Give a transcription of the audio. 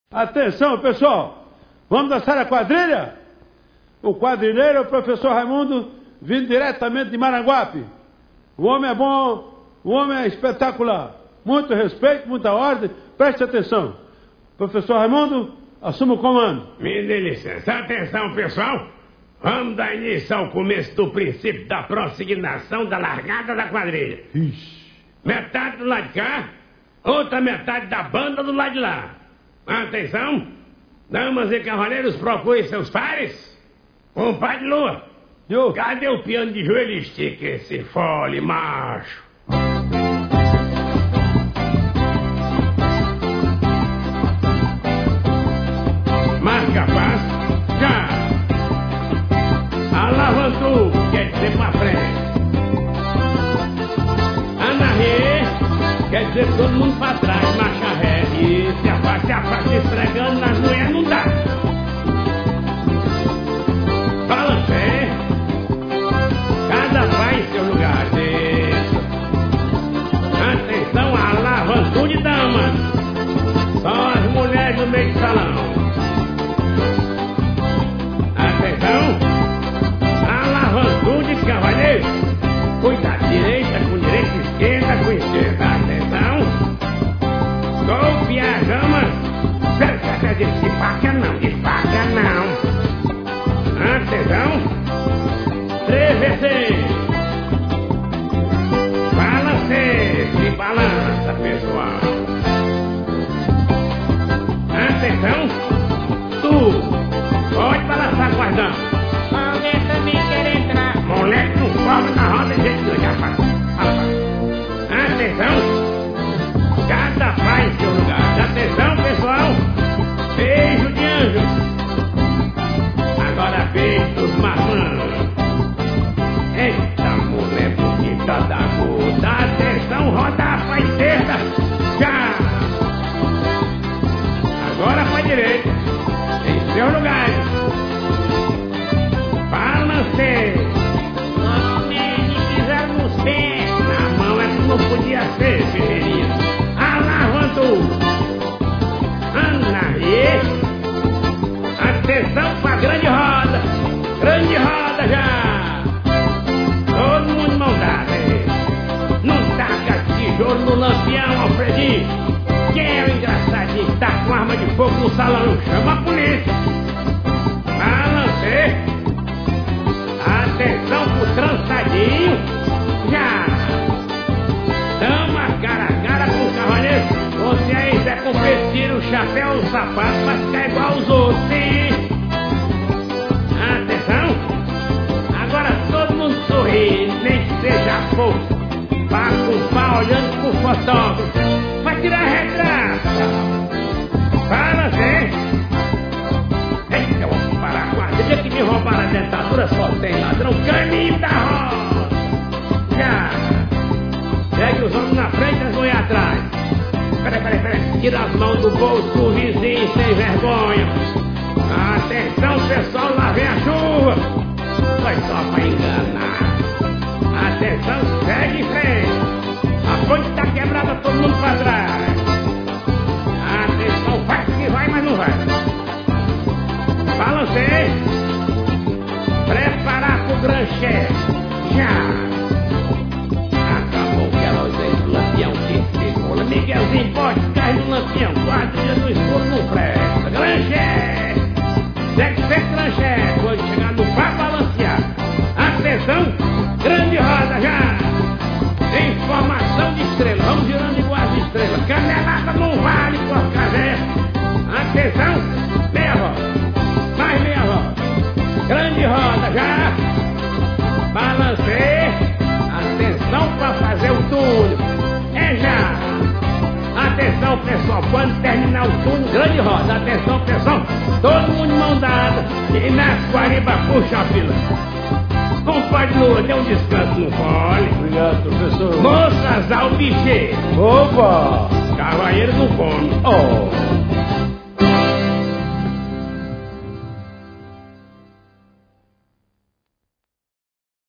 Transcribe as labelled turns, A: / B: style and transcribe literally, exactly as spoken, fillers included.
A: Atenção, pessoal! Vamos dançar a quadrilha? O quadrilheiro é o professor Raimundo, vindo diretamente de Maranguape. O homem é bom, o homem é espetacular. Muito respeito, muita ordem, preste atenção. Professor Raimundo, assuma o comando.
B: Me dê licença. Atenção, pessoal. Vamos dar início ao começo do princípio da prossignação da largada da quadrilha.
A: Ixi.
B: Metade do lado de cá, outra metade da banda do lado de lá. Atenção. Damas e cavaleiros, procurem seus pares. Compadre Lua,
A: Eu.
B: cadê o piano de joelho? Estica esse fole, macho. Marca paz, já. Alavantou, quer dizer pra frente. Anarrê, quer dizer todo mundo pra trás, marcha ré. E se afaste, se afaste, esfregando nas mulheres não dá. Balancê, cada pai em seu lugar. Isso. Atenção, alavantou de damas. Só as mulheres no meio do salão. Atenção, alavantou de cavalheiro. Cuida direita com direita, esquerda com esquerda. Atenção, golpe as damas. Quer dizer, despaca não, despaca não. Atenção, três vezes. Balance, se balança, pessoal. Atenção, tu pode balançar com as damas.
C: Mulher também quer entrar.
B: Moleque não forma na roda de jeito nenhum, já faz. Atenção, cada pai em seu lugar. Atenção, pessoal, beijo de anjo. Agora beijo dos maçãs. Eita, mulher bonita da gorda. Atenção, roda pra esquerda. Já. Agora pra direita. Em seu lugar. Balance.
C: Nossa, me fizeram nos pés.
B: Na mão é que não podia ser, Ferreirinha. Alavantou. Ana e. Atenção pra grande roda. Grande roda já. Todo mundo mão dada. Não taca tijolo no lampião, Alfredinho. Quem é o engraçadinho que tá com arma de fogo no salão? Chama a polícia. Balancê. Atenção pro trançadinho. Já. Dama cara a cara com o cavaleiro. Você aí, Zé Competiro, o chapéu, o sapato, vai ficar igual os outros, sim. Atenção. Agora todo mundo sorri, nem que seja pouco. Vá com o pau olhando pro fotógrafo. Vai tirar retrato. Fala, Zé. Eita, eu vou parar com a quadrilha que me roubaram a dentadura, só tem ladrão. Caminho da roda. Já. Segue os homens na frente e as mulheres atrás. Peraí, peraí, peraí. Tira as mãos do bolso do vizinho sem vergonha. Atenção, pessoal, lá vem a chuva. Foi só pra enganar. Atenção, segue em frente. A ponte tá quebrada, todo mundo pra trás. Atenção, vai que vai, mas não vai. Balancei. Preparar pro granché. Já. Acabou o querosene do lampião que ficou. Miguelzinho, pode cair no lampião. Quadrilha no escuro não presta. Granché. Tem que ser granché. Quando chegar no pá, balancear. Atenção. Grande roda já. Informação de estrela. Vamos girando igual as estrelas. Canelada não vale por café. Atenção. Meia roda. Mais meia roda. Grande roda já. Balancei. Atenção para fazer o túnel. É já. Atenção, pessoal. Quando terminar o túnel, grande roda. Atenção, pessoal. Todo mundo mão dada. E na Guariba puxa a fila. Compadre Lula, dê um descanso no fole.
A: Obrigado, professor.
B: Moças ao bicheiro.
A: Opa!
B: Cavalheiro não come.
A: Oh!